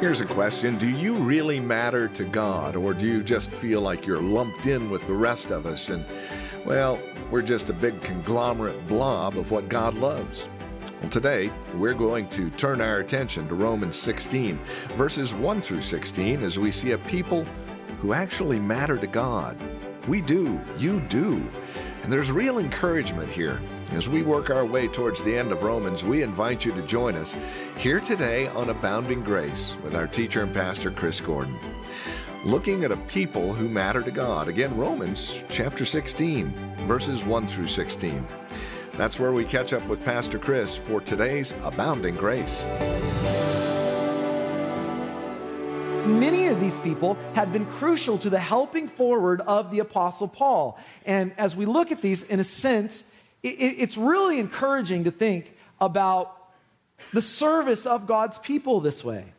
Here's a question. Do you really matter to God, or do you just feel like you're lumped in with the rest of us and, well, we're just a big conglomerate blob of what God loves? Well, today, we're going to turn our attention to Romans 16, verses 1 through 16, as we see a people who actually matter to God. We do. You do. And there's real encouragement here. As we work our way towards the end of Romans, we invite you to join us here today on Abounding Grace with our teacher and pastor, Chris Gordon. Looking at a people who matter to God. Again, Romans chapter 16, verses 1 through 16. That's where we catch up with Pastor Chris for today's Abounding Grace. Many of these people had been crucial to the helping forward of the Apostle Paul. And as we look at these, in a sense, it's really encouraging to think about the service of God's people this way.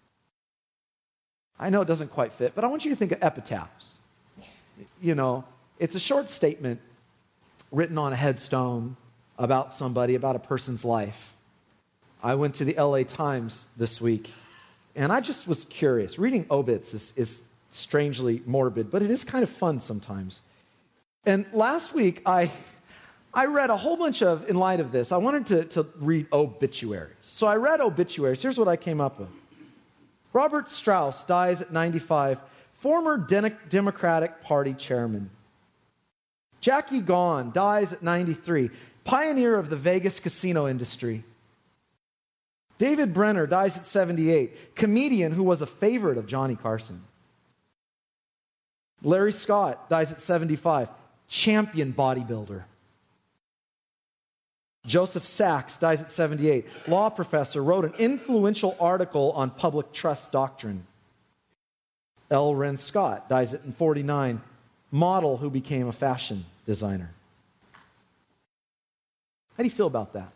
I know it doesn't quite fit, but I want you to think of epitaphs. You know, it's a short statement written on a headstone about somebody, about a person's life. I went to the LA Times this week, and I just was curious. Reading obits is strangely morbid, but it is kind of fun sometimes. And last week, I read a whole bunch of, in light of this, I wanted to read obituaries. So I read obituaries. Here's what I came up with. Robert Strauss dies at 95, former Democratic Party chairman. Jackie Gaughan dies at 93, pioneer of the Vegas casino industry. David Brenner dies at 78, comedian who was a favorite of Johnny Carson. Larry Scott dies at 75, champion bodybuilder. Joseph Sachs dies at 78, law professor, wrote an influential article on public trust doctrine. L. Ren Scott dies at 49, model who became a fashion designer. How do you feel about that?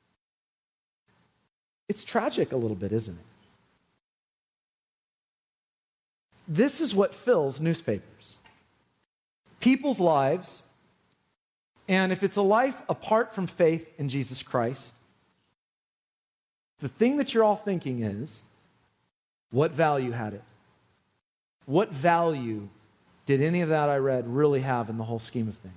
It's tragic a little bit, isn't it? This is what fills newspapers. People's lives, and if it's a life apart from faith in Jesus Christ, the thing that you're all thinking is, what value had it? What value did any of that I read really have in the whole scheme of things?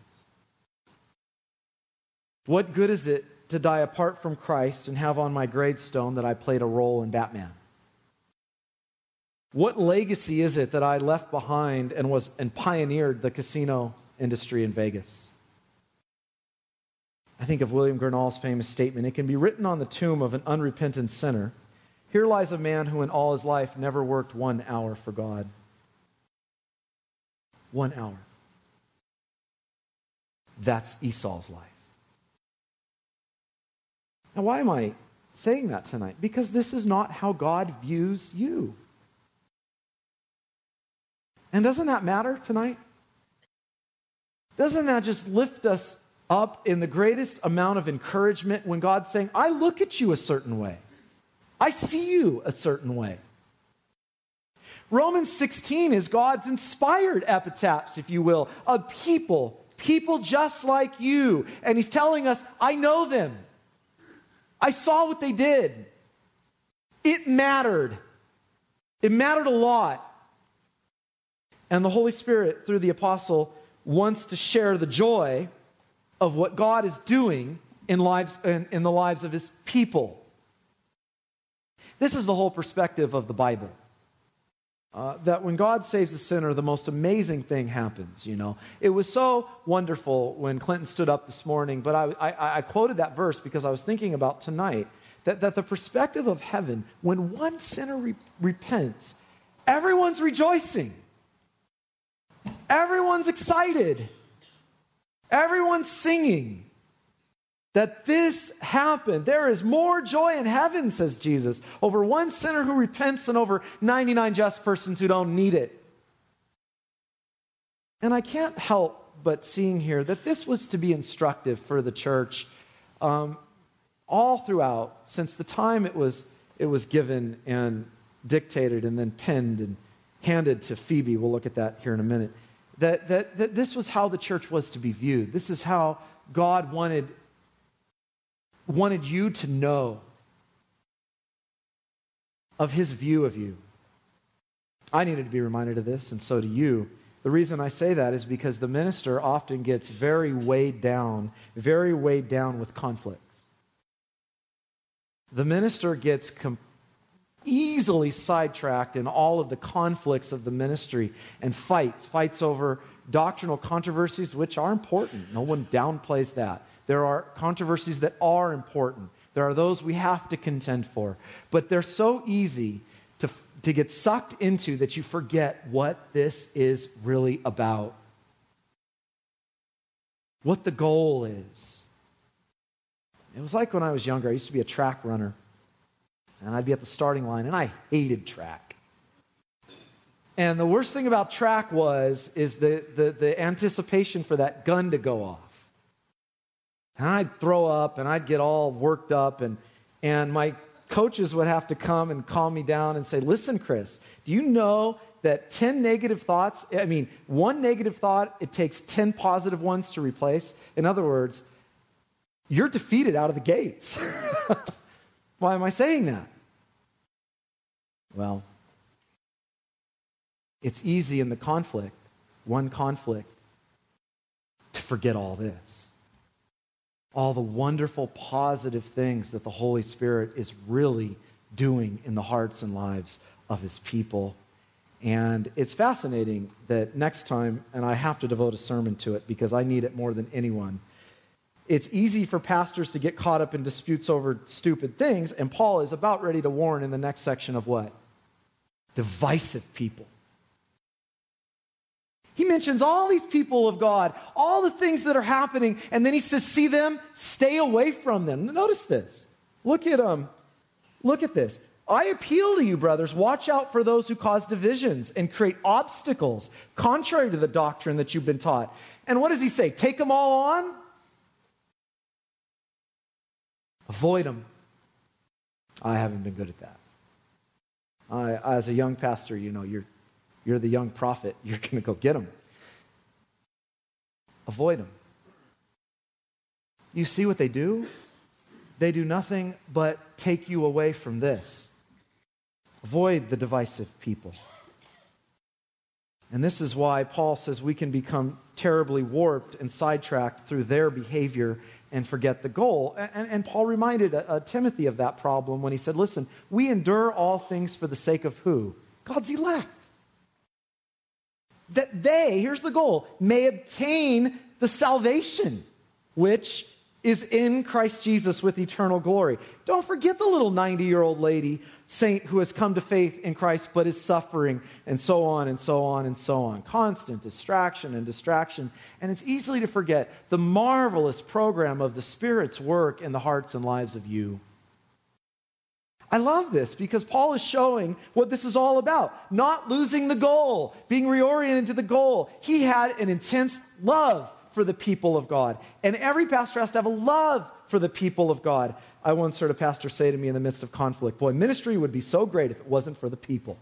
What good is it to die apart from Christ and have on my gravestone that I played a role in Batman? What legacy is it that I left behind and pioneered the casino industry in Vegas? I think of William Gurnall's famous statement, it can be written on the tomb of an unrepentant sinner, here lies a man who in all his life never worked 1 hour for God. 1 hour. That's Esau's life. Now, why am I saying that tonight? Because this is not how God views you. And doesn't that matter tonight? Doesn't that just lift us up in the greatest amount of encouragement when God's saying, I look at you a certain way. I see you a certain way. Romans 16 is God's inspired epitaphs, if you will, of people just like you. And He's telling us, I know them. I saw what they did. It mattered. It mattered a lot. And the Holy Spirit, through the apostle, wants to share the joy of what God is doing in the lives of His people. This is the whole perspective of the Bible. That when God saves a sinner, the most amazing thing happens, you know. It was so wonderful when Clinton stood up this morning, but I quoted that verse because I was thinking about tonight, that the perspective of heaven, when one sinner repents, everyone's rejoicing. Everyone's excited. Everyone's singing that this happened. There is more joy in heaven, says Jesus, over one sinner who repents than over 99 just persons who don't need it. And I can't help but seeing here that this was to be instructive for the church all throughout, since the time it was given and dictated and then penned and handed to Phoebe. We'll look at that here in a minute. That this was how the church was to be viewed. This is how God wanted you to know of his view of you. I needed to be reminded of this, and so do you. The reason I say that is because the minister often gets very weighed down with conflicts. The minister gets easily sidetracked in all of the conflicts of the ministry and fights over doctrinal controversies, which are important. No one downplays that. There are controversies that are important. There are those we have to contend for. But they're so easy to get sucked into that you forget what this is really about. What the goal is. It was like when I was younger. I used to be a track runner. And I'd be at the starting line, and I hated track. And the worst thing about track is the anticipation for that gun to go off. And I'd throw up, and I'd get all worked up, and my coaches would have to come and calm me down and say, listen, Chris, do you know that 10 negative thoughts, one negative thought, it takes 10 positive ones to replace? In other words, you're defeated out of the gates. Why am I saying that? Well, it's easy in the one conflict, to forget all this. All the wonderful, positive things that the Holy Spirit is really doing in the hearts and lives of his people. And it's fascinating that next time, and I have to devote a sermon to it because I need it more than anyone, it's easy for pastors to get caught up in disputes over stupid things, and Paul is about ready to warn in the next section of what? Divisive people. He mentions all these people of God, all the things that are happening, and then he says, see them, stay away from them. Notice this. Look at this. I appeal to you, brothers, watch out for those who cause divisions and create obstacles contrary to the doctrine that you've been taught. And what does he say? Take them all on? Avoid them. I haven't been good at that. As a young pastor, you're the young prophet. You're going to go get them. Avoid them. You see what they do? They do nothing but take you away from this. Avoid the divisive people. And this is why Paul says we can become terribly warped and sidetracked through their behavior and forget the goal. And Paul reminded Timothy of that problem when he said, listen, we endure all things for the sake of who? God's elect. That they, here's the goal, may obtain the salvation which is in Christ Jesus with eternal glory. Don't forget the little 90-year-old lady, saint who has come to faith in Christ but is suffering, and so on and so on and so on. Constant distraction. And it's easily to forget the marvelous program of the Spirit's work in the hearts and lives of you. I love this because Paul is showing what this is all about. Not losing the goal, being reoriented to the goal. He had an intense love for the people of God. And every pastor has to have a love for the people of God. I once heard a pastor say to me in the midst of conflict, boy, ministry would be so great if it wasn't for the people.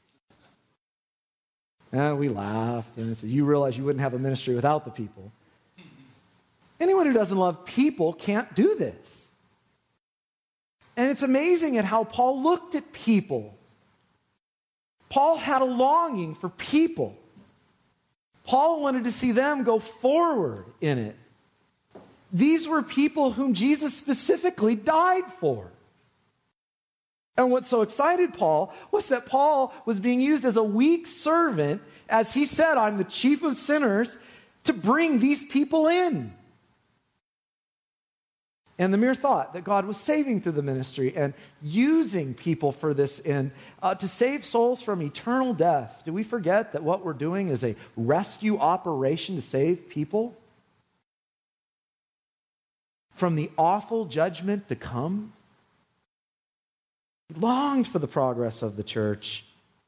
And we laughed and said, you realize you wouldn't have a ministry without the people. Anyone who doesn't love people can't do this. And it's amazing at how Paul looked at people. Paul had a longing for people. Paul wanted to see them go forward in it. These were people whom Jesus specifically died for. And what so excited Paul was that Paul was being used as a weak servant, as he said, I'm the chief of sinners, to bring these people in. And the mere thought that God was saving through the ministry and using people for this end to save souls from eternal death. Do we forget that what we're doing is a rescue operation to save people from the awful judgment to come? He longed for the progress of the church.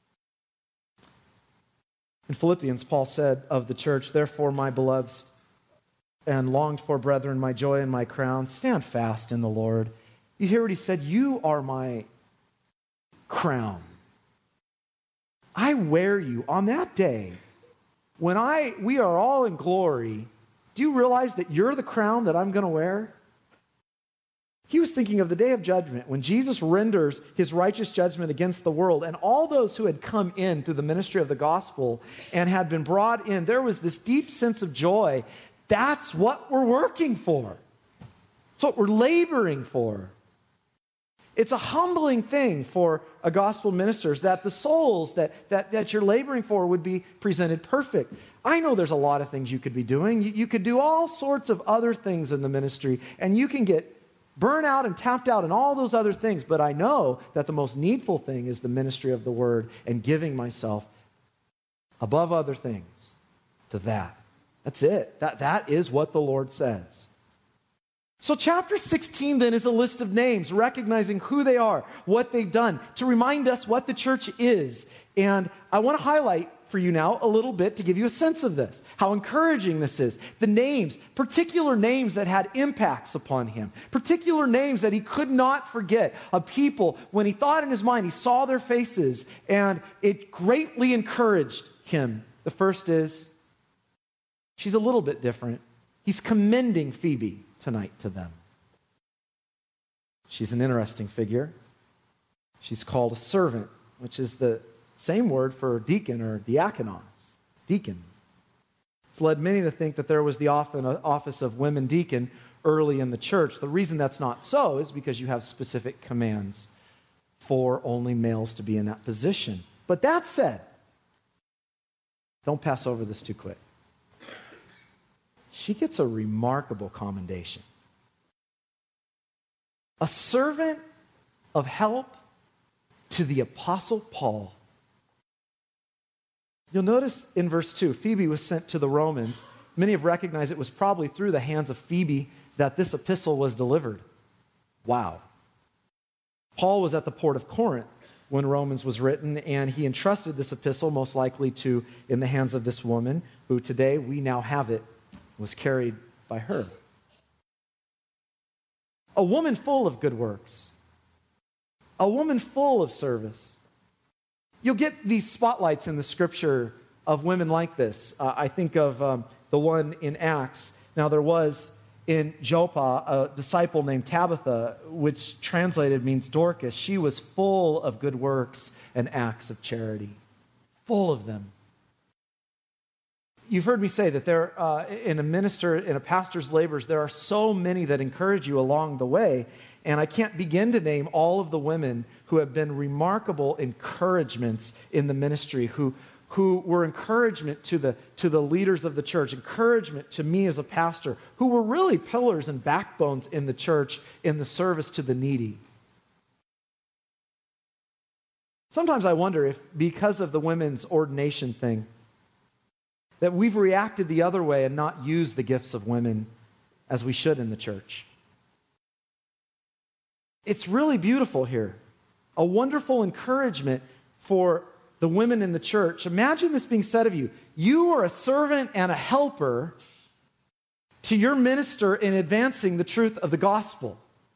In Philippians, Paul said of the church, therefore, my beloveds, and longed for brethren, my joy and my crown, stand fast in the Lord. You hear what he said? You are my crown. I wear you on that day. When we are all in glory, do you realize that you're the crown that I'm going to wear? He was thinking of the day of judgment when Jesus renders his righteous judgment against the world, and all those who had come in through the ministry of the gospel and had been brought in, there was this deep sense of joy. That's what we're working for. It's what we're laboring for. It's a humbling thing for a gospel minister that the souls that you're laboring for would be presented perfect. I know there's a lot of things you could be doing. You could do all sorts of other things in the ministry, and you can get burnt out and tapped out and all those other things. But I know that the most needful thing is the ministry of the word and giving myself above other things to that. That's it. That is what the Lord says. So chapter 16 then is a list of names, recognizing who they are, what they've done, to remind us what the church is. And I want to highlight for you now a little bit to give you a sense of this, how encouraging this is. The names, particular names that had impacts upon him, particular names that he could not forget, of people, when he thought in his mind, he saw their faces, and it greatly encouraged him. The first is, she's a little bit different. He's commending Phoebe tonight to them. She's an interesting figure. She's called a servant, which is the same word for deacon or diakonos, deacon. It's led many to think that there was the office of women deacon early in the church. The reason that's not so is because you have specific commands for only males to be in that position. But that said, don't pass over this too quick. She gets a remarkable commendation. A servant of help to the Apostle Paul. You'll notice in verse 2, Phoebe was sent to the Romans. Many have recognized it was probably through the hands of Phoebe that this epistle was delivered. Wow. Paul was at the port of Corinth when Romans was written, and he entrusted this epistle most likely in the hands of this woman, who today we now have it, was carried by her. A woman full of good works. A woman full of service. You'll get these spotlights in the Scripture of women like this. I think of the one in Acts. Now, there was in Joppa a disciple named Tabitha, which translated means Dorcas. She was full of good works and acts of charity. Full of them. You've heard me say that there, in a pastor's labors, there are so many that encourage you along the way. And I can't begin to name all of the women who have been remarkable encouragements in the ministry, who were encouragement to the leaders of the church, encouragement to me as a pastor, who were really pillars and backbones in the church in the service to the needy. Sometimes I wonder if, because of the women's ordination thing, that we've reacted the other way and not used the gifts of women as we should in the church. It's really beautiful here. A wonderful encouragement for the women in the church. Imagine this being said of you. You are a servant and a helper to your minister in advancing the truth of the gospel.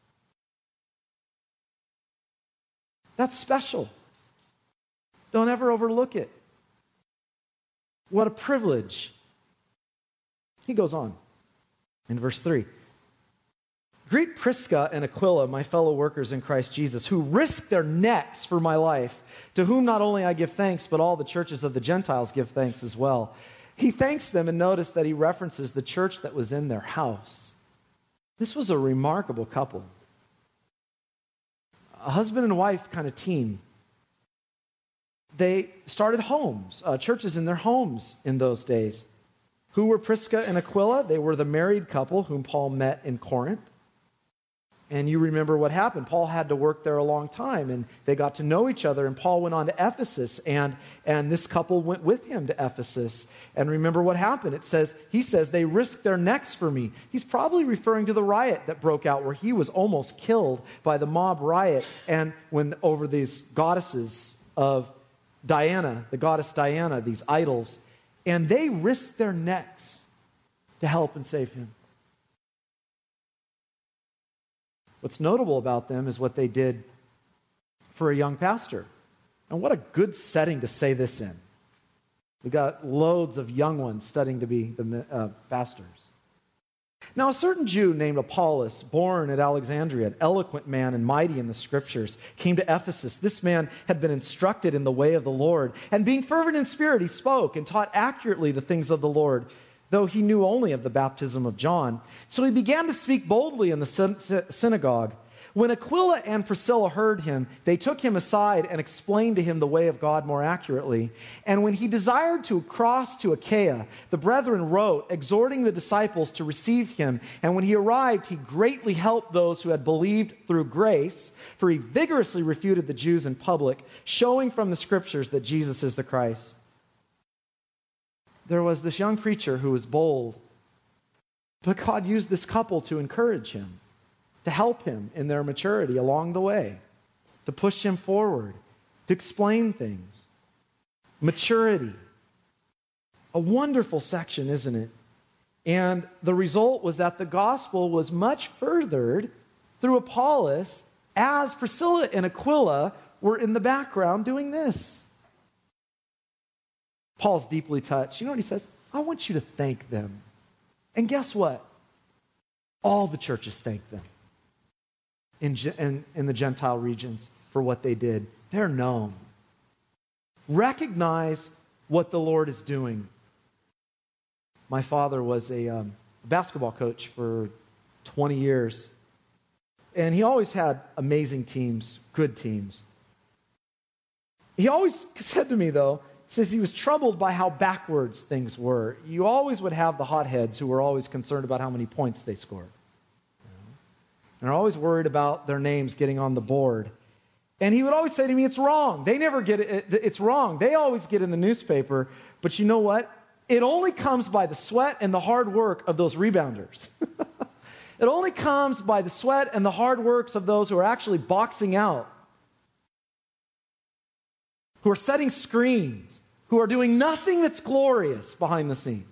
That's special. Don't ever overlook it. What a privilege. He goes on in verse 3. Greet Prisca and Aquila, my fellow workers in Christ Jesus, who risked their necks for my life, to whom not only I give thanks, but all the churches of the Gentiles give thanks as well. He thanks them, and notice that he references the church that was in their house. This was a remarkable couple. A husband and wife kind of team. They started homes, churches in their homes in those days. Who were Prisca and Aquila? They were the married couple whom Paul met in Corinth. And you remember what happened. Paul had to work there a long time, and they got to know each other, and Paul went on to Ephesus, and this couple went with him to Ephesus. And remember what happened. He says, they risked their necks for me. He's probably referring to the riot that broke out where he was almost killed by the mob riot, and when over these goddesses of Diana, the goddess Diana, these idols, and they risked their necks to help and save him. What's notable about them is what they did for a young pastor. And what a good setting to say this in. We've got loads of young ones studying to be the pastors. Now a certain Jew named Apollos, born at Alexandria, an eloquent man and mighty in the Scriptures, came to Ephesus. This man had been instructed in the way of the Lord, and being fervent in spirit, he spoke and taught accurately the things of the Lord, though he knew only of the baptism of John. So he began to speak boldly in the synagogue. When Aquila and Priscilla heard him, they took him aside and explained to him the way of God more accurately. And when he desired to cross to Achaia, the brethren wrote, exhorting the disciples to receive him. And when he arrived, he greatly helped those who had believed through grace, for he vigorously refuted the Jews in public, showing from the Scriptures that Jesus is the Christ. There was this young preacher who was bold, but God used this couple to encourage him, to help him in their maturity along the way, to push him forward, to explain things. Maturity. A wonderful section, isn't it? And the result was that the gospel was much furthered through Apollos as Priscilla and Aquila were in the background doing this. Paul's deeply touched. You know what he says? I want you to thank them. And guess what? All the churches thank them in the Gentile regions for what they did. They're known. Recognize what the Lord is doing. My father was a basketball coach for 20 years. And he always had amazing teams, good teams. He always said to me, though, says he was troubled by how backwards things were. You always would have the hotheads who were always concerned about how many points they scored. And are always worried about their names getting on the board. And he would always say to me, it's wrong. They never get it. It's wrong. They always get in the newspaper. But you know what? It only comes by the sweat and the hard work of those rebounders. It only comes by the sweat and the hard works of those who are actually boxing out, who are setting screens, who are doing nothing that's glorious behind the scenes.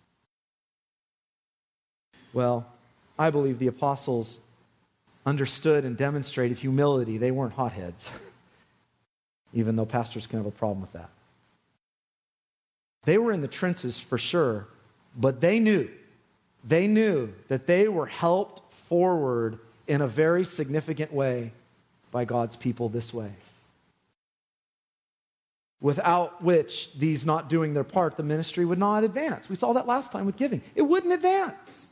Well, I believe the apostles understood and demonstrated humility. They weren't hotheads, even though pastors can have a problem with that. They were in the trenches for sure, but they knew that they were helped forward in a very significant way by God's people this way. Without which, these not doing their part, the ministry would not advance. We saw that last time with giving. It wouldn't advance.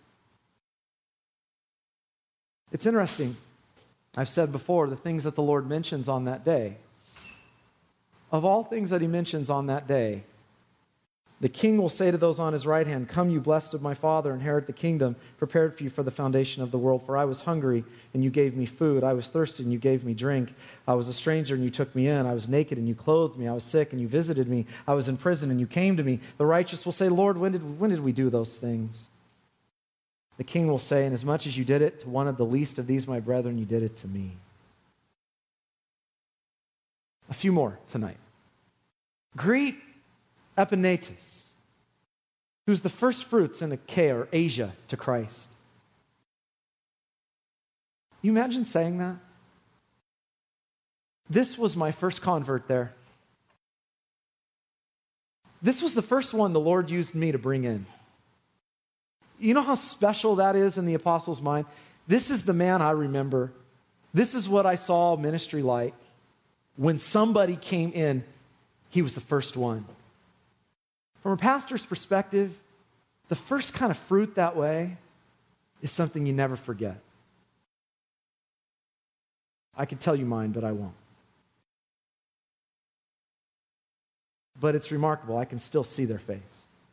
It's interesting. I've said before, the things that the Lord mentions on that day. Of all things that he mentions on that day, the king will say to those on his right hand, come, you blessed of my Father, inherit the kingdom prepared for you for the foundation of the world. For I was hungry, and you gave me food. I was thirsty, and you gave me drink. I was a stranger, and you took me in. I was naked, and you clothed me. I was sick, and you visited me. I was in prison, and you came to me. The righteous will say, Lord, when did we do those things? The king will say, inasmuch as you did it to one of the least of these, my brethren, you did it to me. A few more tonight. Greet Epaenetus, who's the first fruits in Achaia or Asia to Christ. You imagine saying that? This was my first convert there. This was the first one the Lord used me to bring in. You know how special that is in the apostles' mind? This is the man I remember. This is what I saw ministry like. When somebody came in, he was the first one. From a pastor's perspective, the first kind of fruit that way is something you never forget. I could tell you mine, but I won't. But it's remarkable. I can still see their face.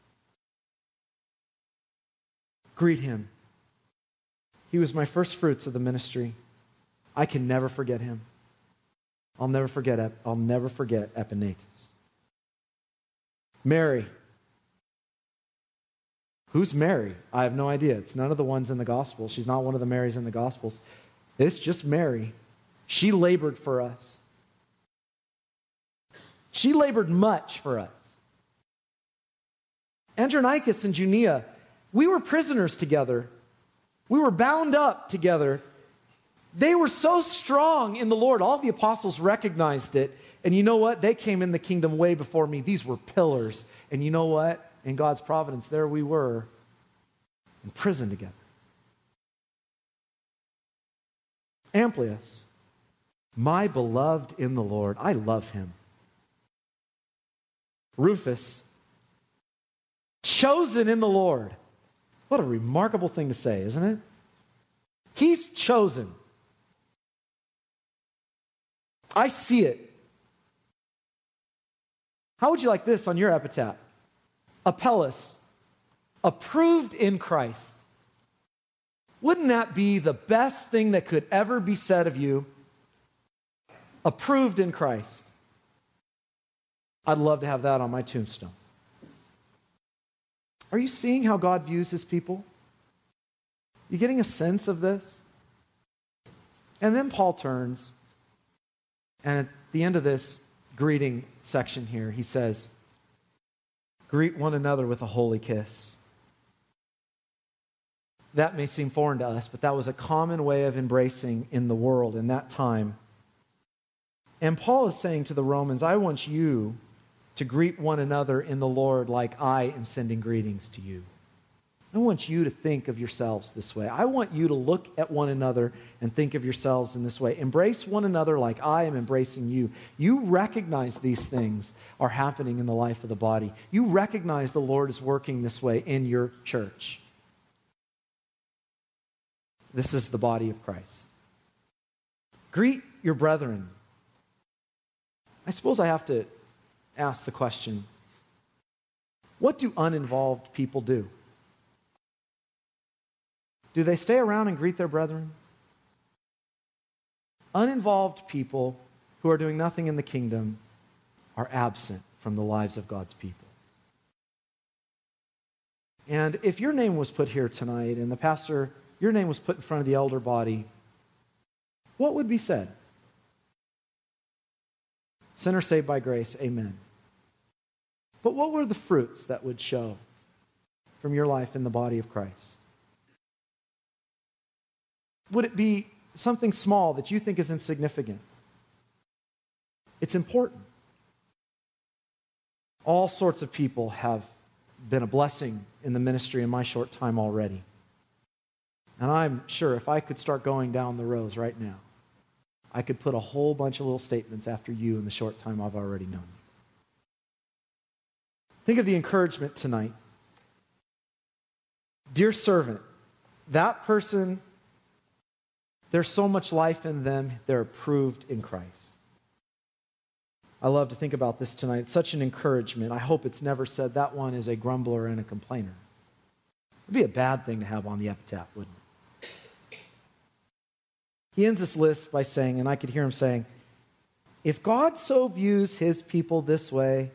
Greet him. He was my first fruits of the ministry. I can never forget him. I'll never forget Epaenetus. Mary. Who's Mary? I have no idea. It's none of the ones in the Gospels. She's not one of the Marys in the Gospels. It's just Mary. She labored for us. She labored much for us. Andronicus and Junia, we were prisoners together. We were bound up together. They were so strong in the Lord. All the apostles recognized it. And you know what? They came in the kingdom way before me. These were pillars. And you know what? In God's providence, there we were in prison together. Amplius, my beloved in the Lord, I love him. Rufus, chosen in the Lord. What a remarkable thing to say, isn't it? He's chosen. I see it. How would you like this on your epitaph? Apelles, approved in Christ. Wouldn't that be the best thing that could ever be said of you? Approved in Christ. I'd love to have that on my tombstone. Are you seeing how God views his people? You getting a sense of this? And then Paul turns, and at the end of this greeting section here, he says, greet one another with a holy kiss. That may seem foreign to us, but that was a common way of embracing in the world in that time. And Paul is saying to the Romans, I want you to greet one another in the Lord like I am sending greetings to you. I want you to think of yourselves this way. I want you to look at one another and think of yourselves in this way. Embrace one another like I am embracing you. You recognize these things are happening in the life of the body. You recognize the Lord is working this way in your church. This is the body of Christ. Greet your brethren. I suppose I have to ask the question, what do uninvolved people do? Do they stay around and greet their brethren? Uninvolved people who are doing nothing in the kingdom are absent from the lives of God's people. And if your name was put here tonight and the pastor, your name was put in front of the elder body, what would be said? Sinner saved by grace, amen. But what were the fruits that would show from your life in the body of Christ? Would it be something small that you think is insignificant? It's important. All sorts of people have been a blessing in the ministry in my short time already. And I'm sure if I could start going down the rows right now, I could put a whole bunch of little statements after you in the short time I've already known you. Think of the encouragement tonight. Dear servant, that person, there's so much life in them, they're approved in Christ. I love to think about this tonight. It's such an encouragement. I hope it's never said that one is a grumbler and a complainer. It would be a bad thing to have on the epitaph, wouldn't it? He ends this list by saying, and I could hear him saying, if God so views his people this way,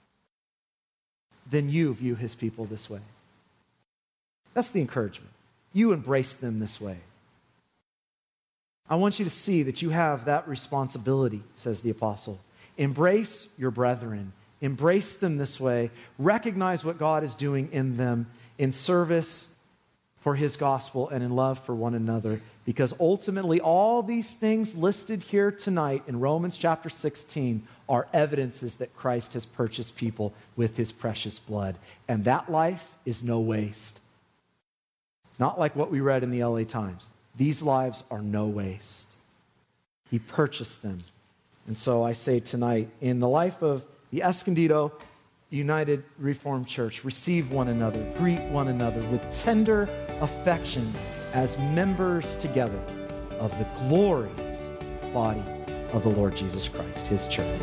then you view his people this way. That's the encouragement. You embrace them this way. I want you to see that you have that responsibility, says the apostle. Embrace your brethren. Embrace them this way. Recognize what God is doing in them in service for his gospel and in love for one another. Because ultimately, all these things listed here tonight in Romans chapter 16 are evidences that Christ has purchased people with his precious blood. And that life is no waste. Not like what we read in the LA Times. These lives are no waste. He purchased them. And so I say tonight, in the life of the Escondido United Reformed Church, receive one another, greet one another with tender affection as members together of the glorious body of the Lord Jesus Christ, his church.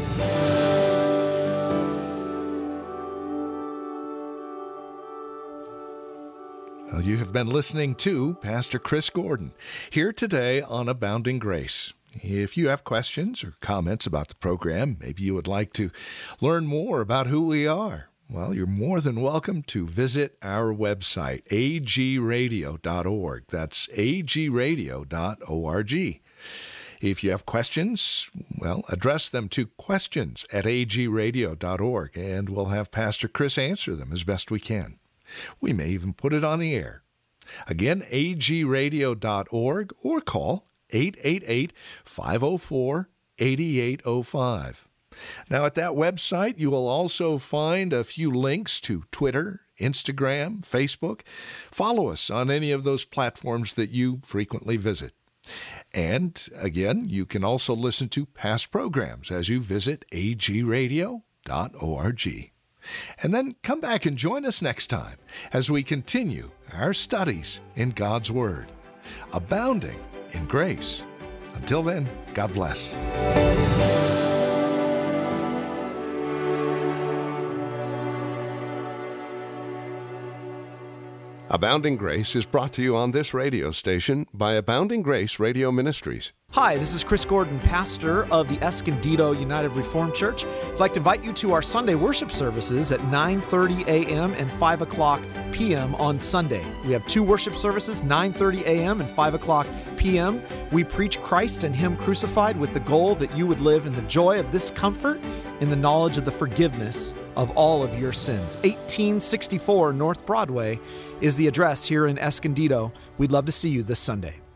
Well, you have been listening to Pastor Chris Gordon here today on Abounding Grace. If you have questions or comments about the program, maybe you would like to learn more about who we are, well, you're more than welcome to visit our website, agradio.org. That's agradio.org. If you have questions, well, address them to questions@agradio.org, and we'll have Pastor Chris answer them as best we can. We may even put it on the air. Again, agradio.org, or call 888-504-8805. Now, at that website, you will also find a few links to Twitter, Instagram, Facebook. Follow us on any of those platforms that you frequently visit. And again, you can also listen to past programs as you visit agradio.org. And then come back and join us next time as we continue our studies in God's Word, abounding in grace. Until then, God bless. Abounding Grace is brought to you on this radio station by Abounding Grace Radio Ministries. Hi, this is Chris Gordon, pastor of the Escondido United Reformed Church. I'd like to invite you to our Sunday worship services at 9:30 a.m. and 5 o'clock p.m. on Sunday. We have two worship services, 9:30 a.m. and 5 o'clock p.m. We preach Christ and Him crucified with the goal that you would live in the joy of this comfort, in the knowledge of the forgiveness of all of your sins. 1864 North Broadway is the address here in Escondido. We'd love to see you this Sunday.